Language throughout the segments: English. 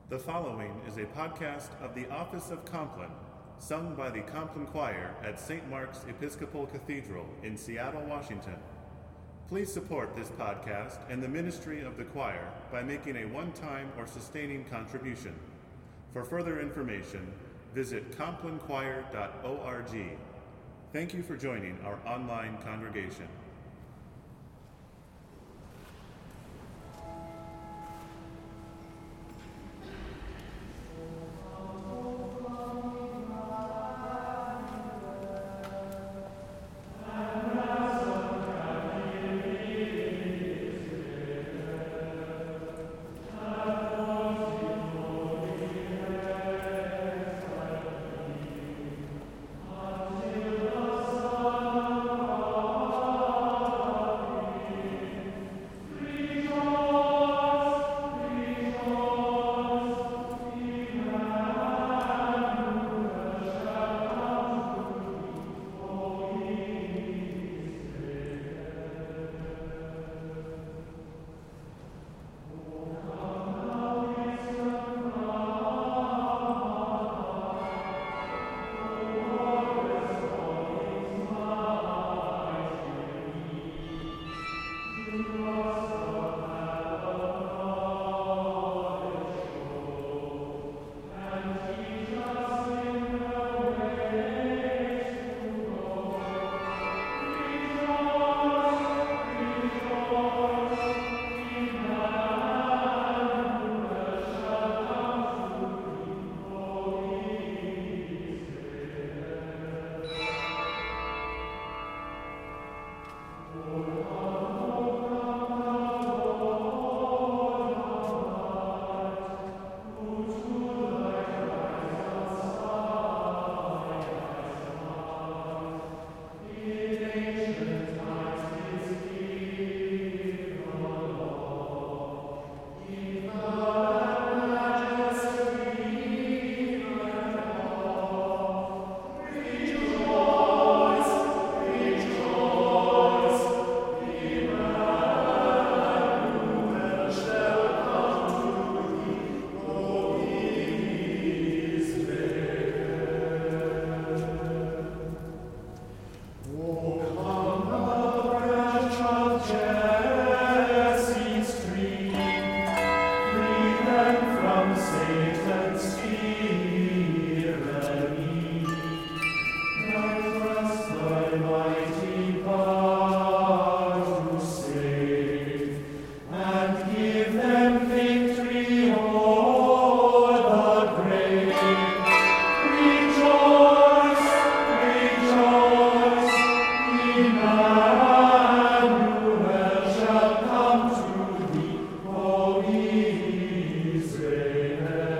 The following is a podcast of the Office of Compline, sung by the Compline Choir at St. Mark's Episcopal Cathedral in Seattle, Washington. Please support this podcast and the ministry of the choir by making a one-time or sustaining contribution. For further information, visit complinechoir.org. Thank you for joining our online congregation. Israel.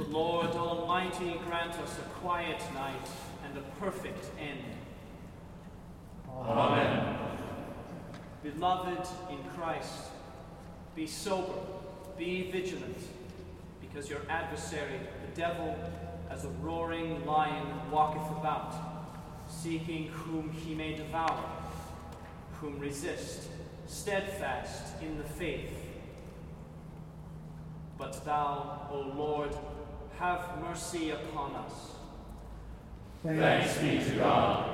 Lord Almighty grant us a quiet night and a perfect end. Amen. Beloved in Christ, be sober, be vigilant, because your adversary, the devil, as a roaring lion, walketh about, seeking whom he may devour, whom resist, steadfast in the faith. But thou, O Lord, have mercy upon us. Thanks be to God.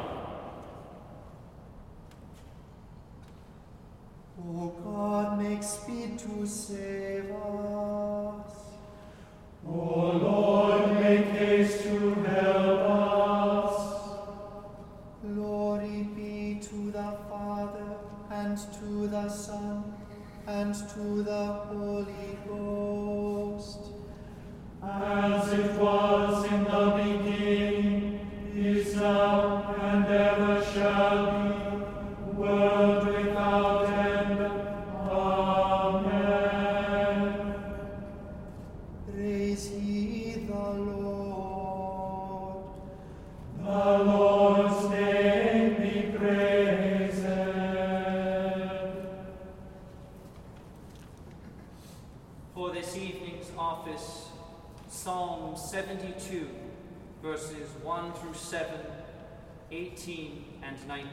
O God, make speed to save us. O Lord, make haste to help us. Glory be to the Father, and to the Son, and to the Holy Ghost. As it was in the beginning, is now, and ever shall be, world without end. Amen. Praise ye the Lord. The Lord's name be praised. For this evening's office, Psalm 72, verses 1 through 7, 18 and 19.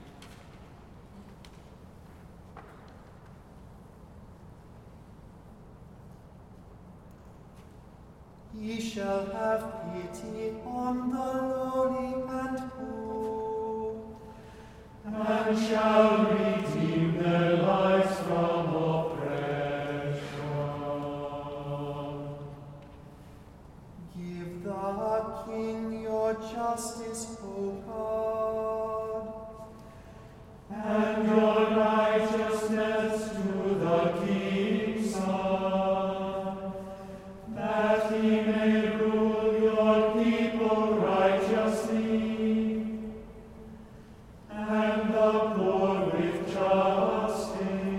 Ye shall have pity on the lowly and poor, And shall redeem their lives from oppression. give the King your justice, O God, And your righteousness to the King's Son, that he may rule your people righteously, and the poor with justice,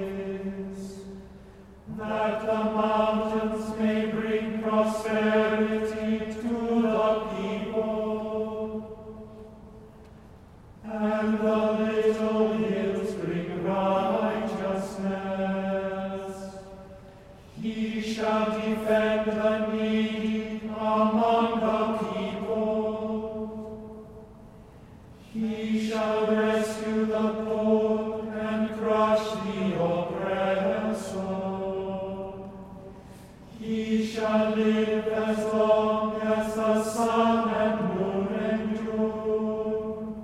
that the mountains may bring prosperity to the people, and the little hills bring righteousness. He shall defend the needy among the people. He shall rescue the poor and crush the oppressor. He shall live as long as the sun and moon endure.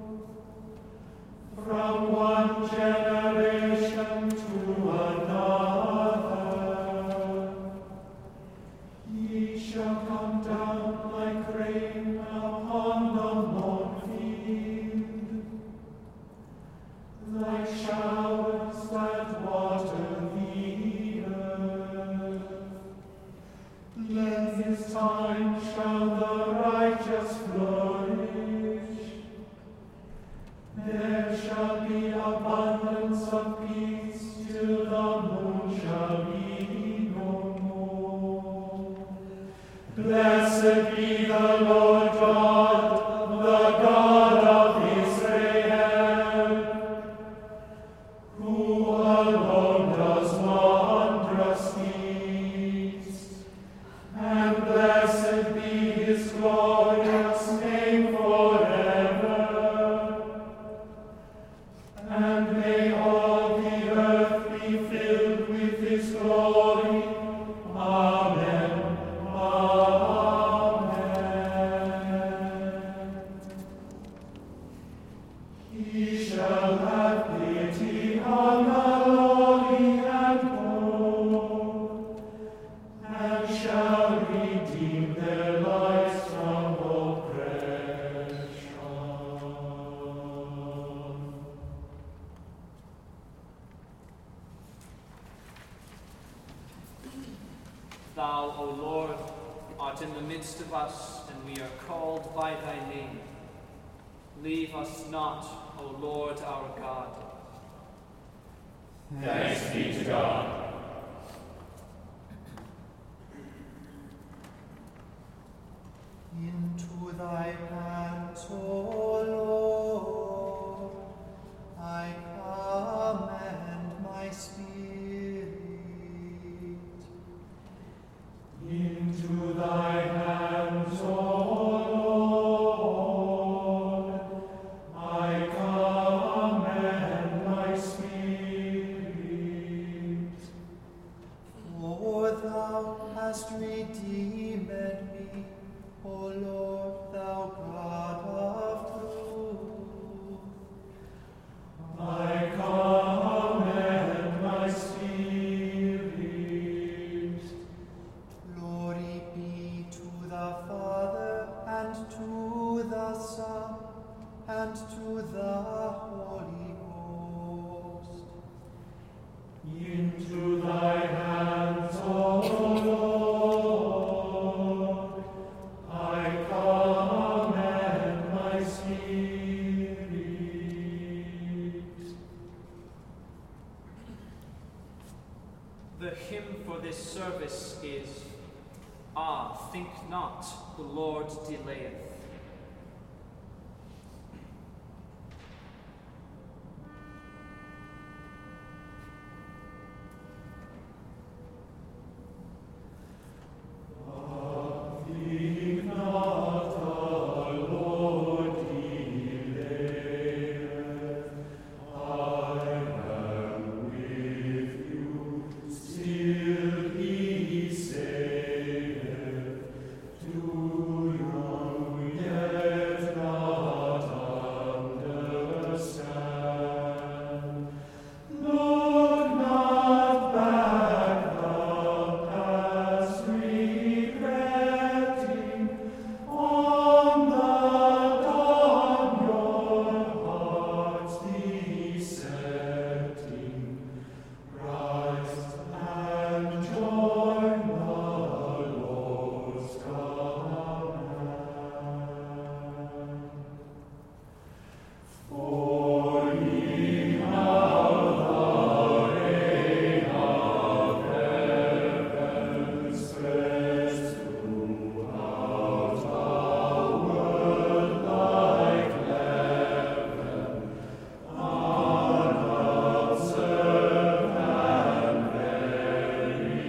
From one generation to another, he shall come down like rain upon the mown field, like showers that water the earth. In his time shall the righteous flourish. There shall be abundance of peace till the moon shall be no more. Blessed be the Lord God, the God of Israel, who alone does wondrous deeds. And blessed be his glorious name forever. And may all the earth be filled with his glory. Amen. Amen. He shall have pity on the lowly and poor, and shall redeem their lives from oppression. Thou, O Lord, art in the midst of us, and we are called by thy name. Leave us not, O Lord our God. Thanks be to God. thou hast redeemed me, O Lord, thou God of truth. I commend my spirit. Glory be to the Father, and to the Son, and to the Holy Ghost. Into thy hands, O Lord, I commend my spirit. The hymn for this service is, Ah, think not, the Lord delayeth. Think not the Lord delayeth. I am with you, still he saith, do you yet not understand? Look not back the past regretting, on the dawn your hearts besetting. Rise and join the Lord's command. For ye now the reign of heaven spreads throughout the world like leaven, unobserved and very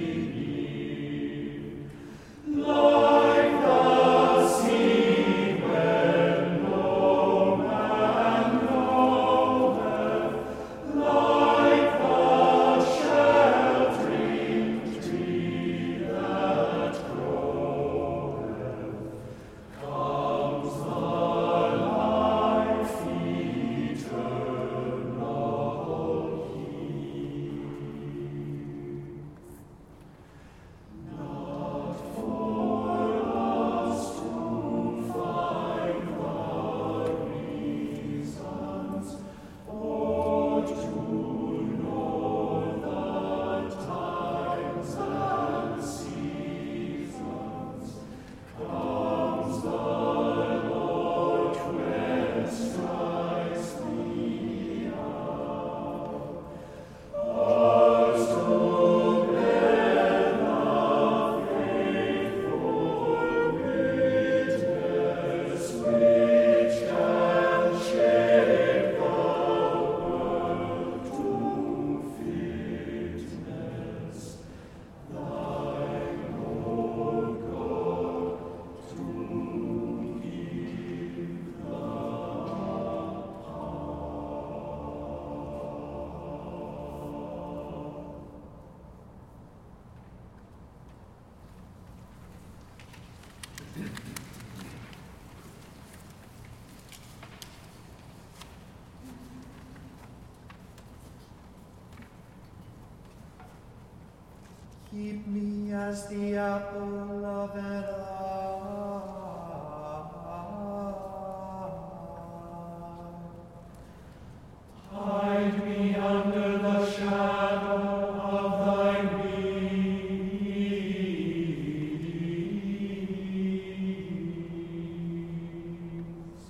near. Like the sea when no man knoweth, like the sheltering tree that groweth, comes the life eternal here. Not for us to find the reasons, or to know the times and seasons, comes the Lord when strikes the hour. Us to bear the faithful witness which can shape the world to fitness. Thine, O God, to give the Keep me as the apple of an eye. Hide me under the shadow of thy wings.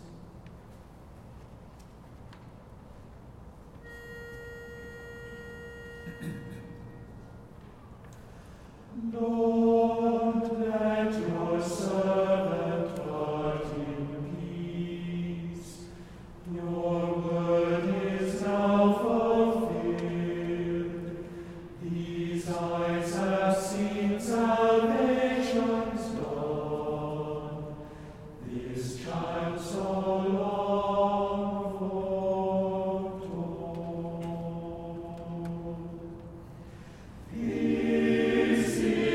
Lord, let your servant depart in peace. Your word is now fulfilled. These eyes have seen salvation's dawn. This child so long foretold. This is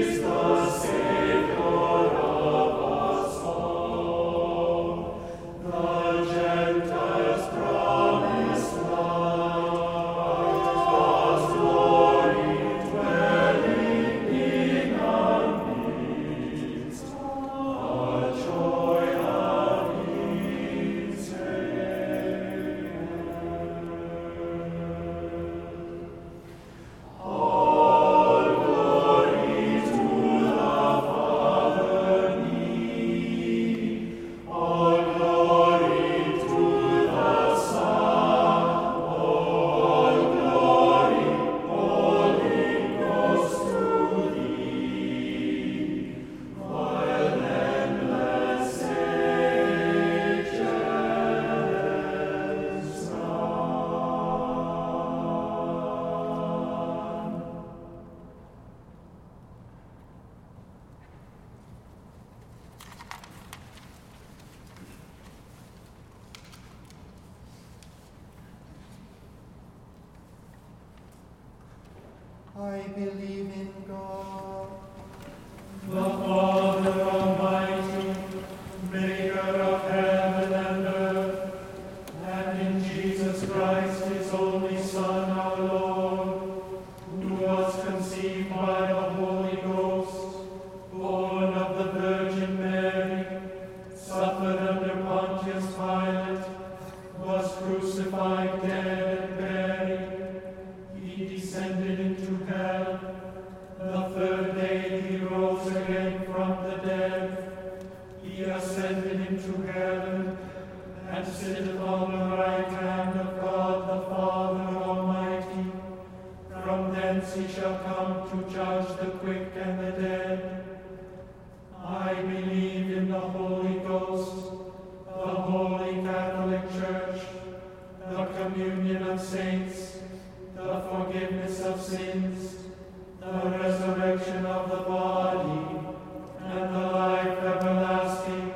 I believe in God, the Father Almighty, maker of heaven and earth, and in Jesus Christ, his only Son, our Lord, who was conceived by the Holy Ghost, born of the Virgin Mary, suffered under Pontius Pilate, was crucified, dead, and buried. He descended into hell. The third day he rose again from the dead. He ascended into heaven, and sitteth on the right hand of God the Father Almighty. From thence he shall come to judge the quick and the dead. I believe in the Holy Ghost, the Holy Catholic Church, the communion of saints, the forgiveness of sins, the resurrection of the body, and the life everlasting.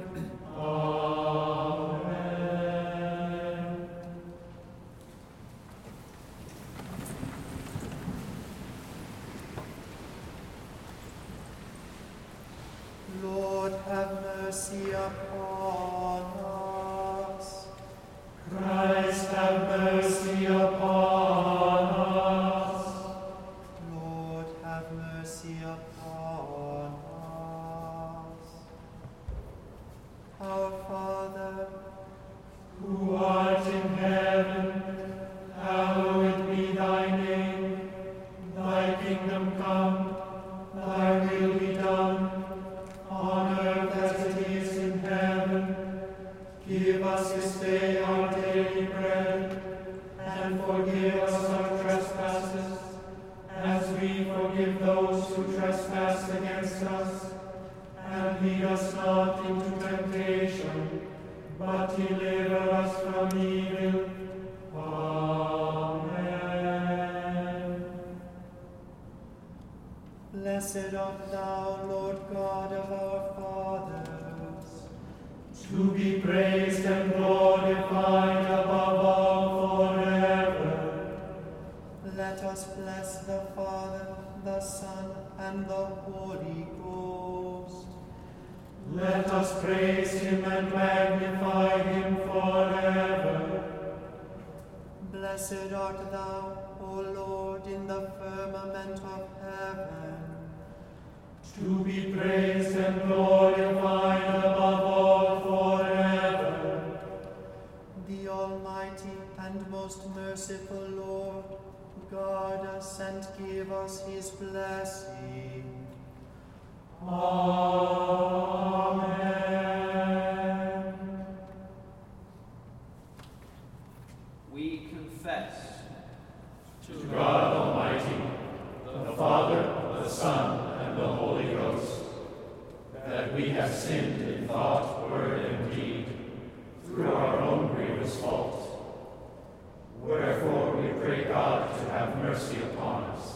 Amen. Lord, have mercy upon us. Christ, have mercy upon us. Lord, have mercy upon us. Our Father, Who art in heaven, hallowed be thy name. Thy kingdom come, thy will be done, on earth as it is in heaven. Give us this day our daily bread, and forgive us our trespasses, as we forgive those who trespass against us. And lead us not into temptation, but deliver us from evil. Amen. blessed art thou, Lord God of our fathers, to be praised and glorified above all forever. let us bless the Father, the Son, and the Holy Ghost. Let us praise him and magnify him forever. Blessed art thou, O Lord, in the firmament of heaven, To be praised and glorified above all forever. the Almighty and most merciful Lord, guard us and give us his blessing. Amen. We confess To God Almighty, the Father, the Son, and the Holy Ghost, that we have sinned in thought, word, and deed, through our own grievous fault. Wherefore we pray God to have mercy upon us.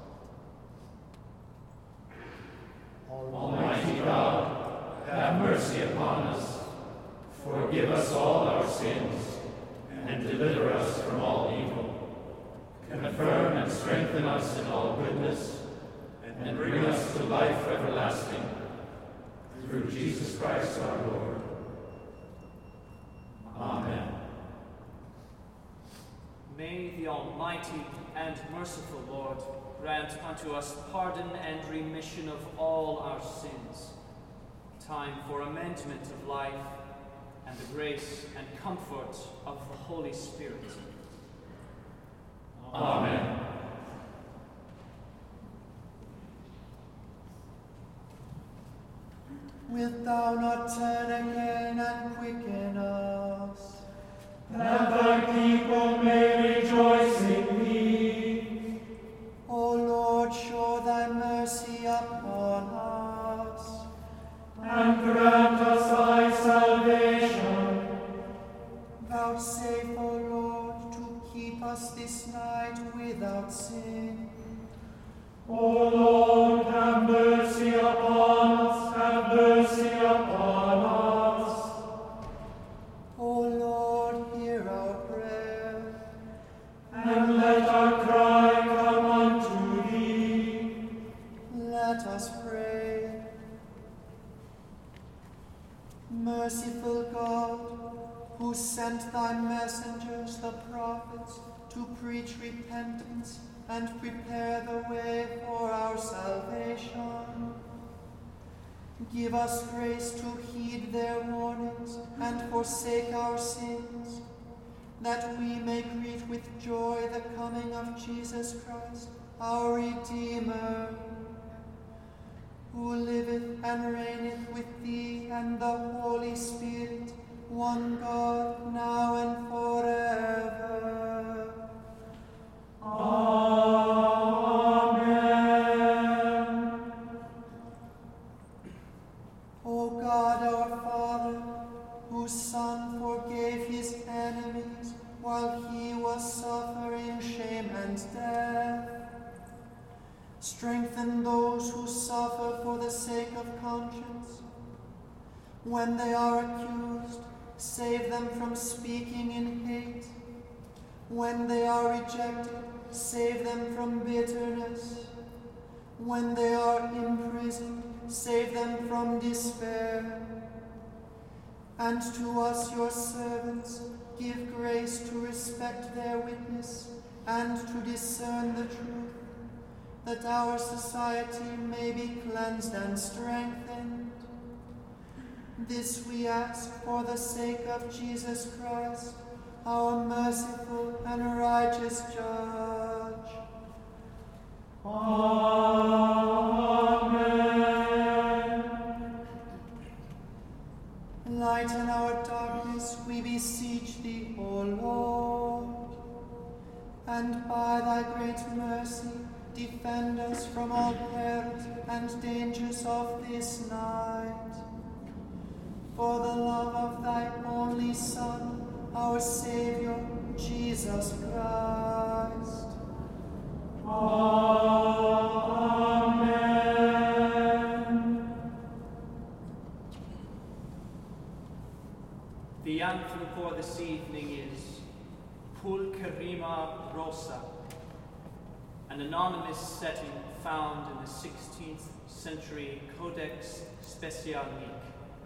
Almighty God, have mercy upon us. Forgive us all our sins, and deliver us from all evil. Confirm and strengthen us in all goodness, and bring us to life everlasting. Through Jesus Christ our Lord. Amen. May the Almighty and merciful Lord grant unto us pardon and remission of all our sins, time for amendment of life, and the grace and comfort of the Holy Spirit. Amen. Wilt thou not turn again and quicken us, That thy people may rejoice in thee. O Lord, show thy mercy upon us, And grant us thy salvation. vouchsafe, O Lord, to keep us this night without sin. O Lord, have mercy upon us, have mercy upon us. O Lord, hear our prayer. And let our cry come unto thee. Let us pray. Merciful God, who sent thy messengers, the prophets, to preach repentance and prepare the way for our salvation, give us grace to heed their warnings and forsake our sins, that we may greet with joy the coming of Jesus Christ, our Redeemer, who liveth and reigneth with thee and the Holy Spirit, one God, now and forever. Amen. O God, our Father, whose Son forgave his enemies while he was suffering shame and death, strengthen those who suffer for the sake of conscience. When they are accused, save them from speaking in hate. When they are rejected, save them from bitterness. When they are imprisoned, save them from despair. And to us, your servants, give grace to respect their witness and to discern the truth, that our society may be cleansed and strengthened. This we ask for the sake of Jesus Christ, our merciful and righteous Judge. Amen. Lighten our darkness, we beseech thee, O Lord, and by thy great mercy defend us from all perils and dangers of this night. For the love of thy only Son, our Saviour, Jesus Christ. Amen. The anthem for this evening is Pulcherima Rosa, an anonymous setting found in the 16th century Codex Specialique.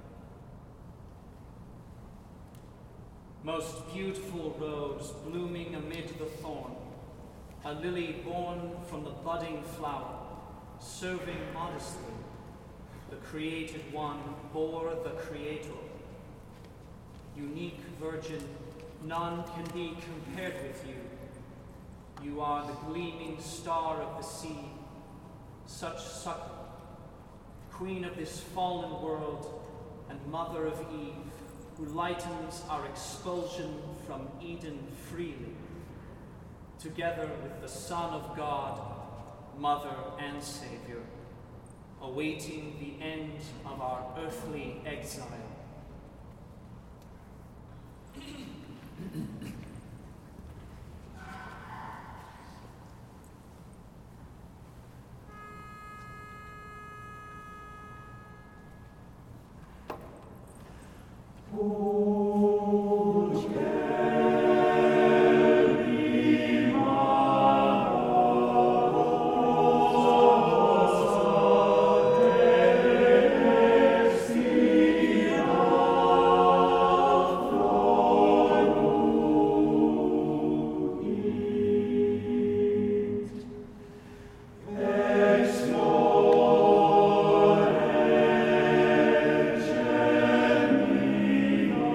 Most beautiful rose blooming amid the thorn, a lily born from the budding flower, serving modestly, the created one bore the Creator. Unique virgin, none can be compared with you. You are the gleaming star of the sea, such succor, queen of this fallen world and mother of Eve, who lightens our expulsion from Eden freely, together with the Son of God, Mother and Savior, awaiting the end of our earthly exile. Amen.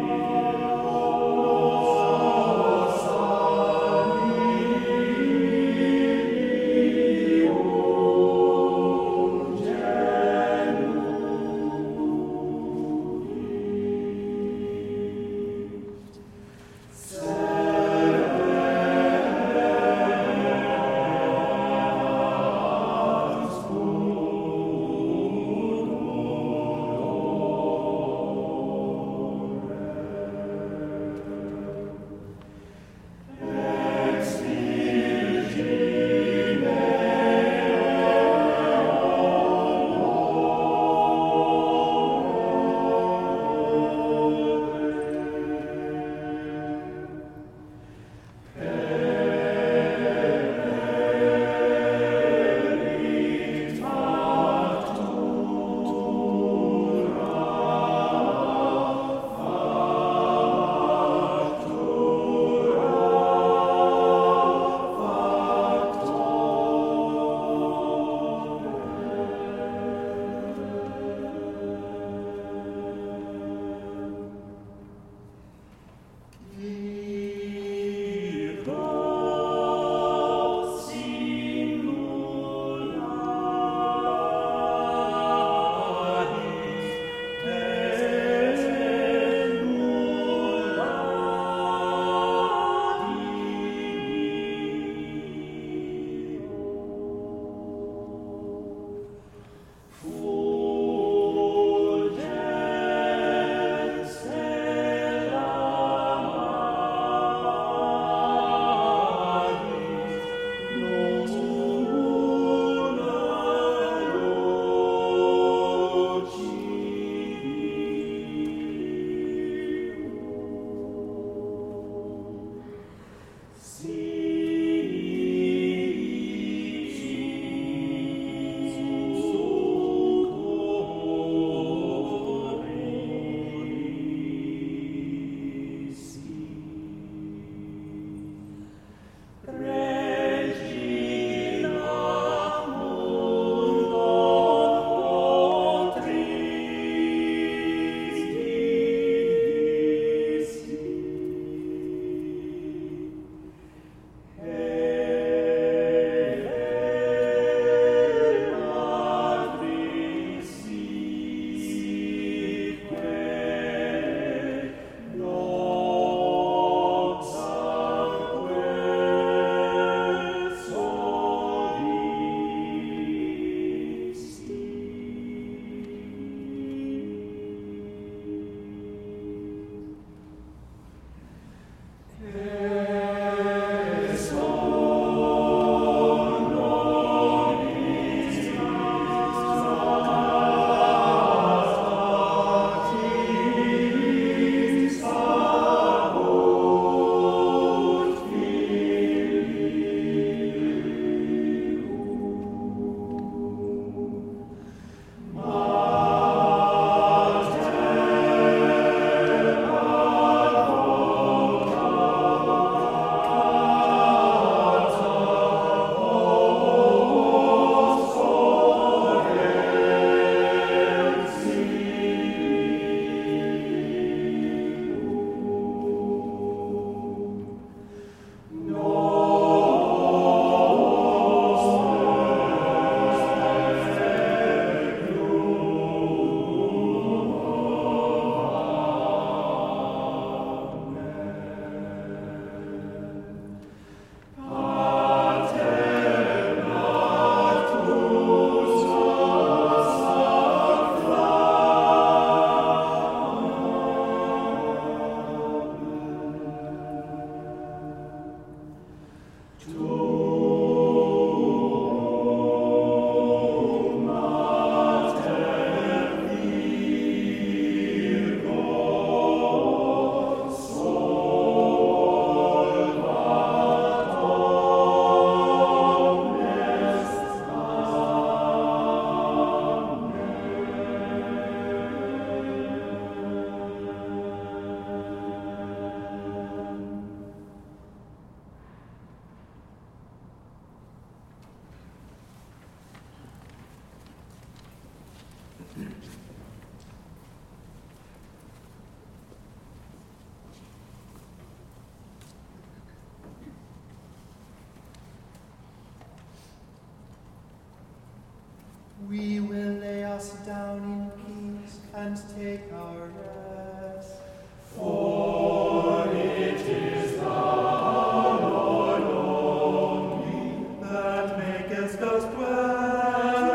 We will lay us down in peace and take our rest. For it is thou, Lord, only, that makest us dwell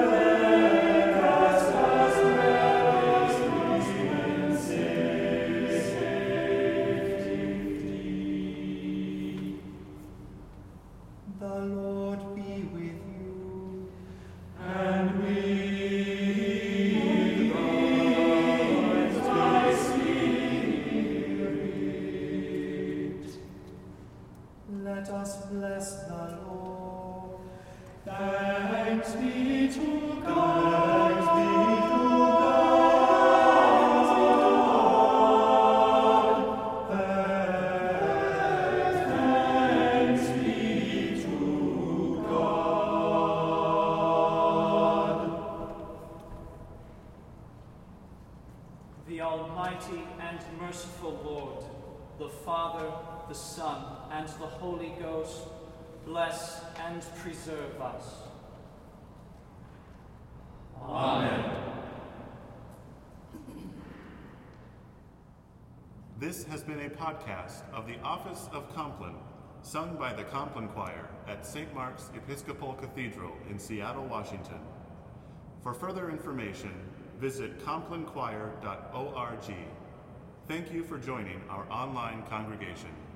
in safety. The Lord be with you. And with thy spirit. Let us bless the Lord. Thanks be to God. Thanks be to God. Thanks be to God. The Almighty and merciful Lord, the Father, the Son, and the Holy Ghost, bless and preserve us. Amen. This has been a podcast of the Office of Compline, sung by the Compline Choir at St. Mark's Episcopal Cathedral in Seattle, Washington. For further information, visit complinechoir.org. Thank you for joining our online congregation.